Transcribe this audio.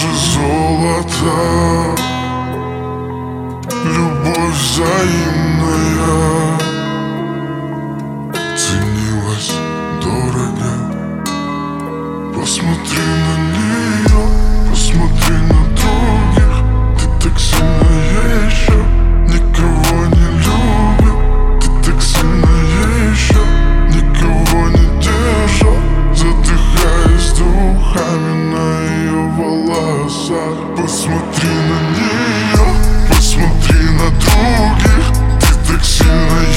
же золото, любовь взаимная ценилась дорого. Посмотри на нее, посмотри на других. Ты так сильно еще никого не любил. Ты так сильно еще никого не держал, задыхаясь духами на ее волосах. Посмотри на нее, посмотри на других. Ты так сильно